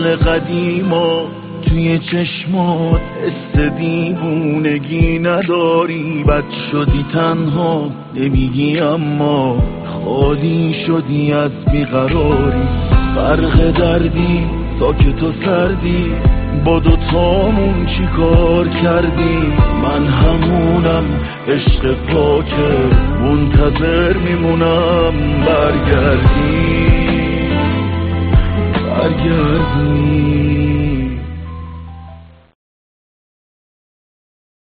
مثل قدیما توی چشمات حس دیوونگی نداری. بد شدی تنها نمیگی اما خالی شدی از بیقراری. غرق دردی ساکت و سردی با دوتامون چی کار کردی؟ من همونم عشق پاکه منتظر میمونم برگردی.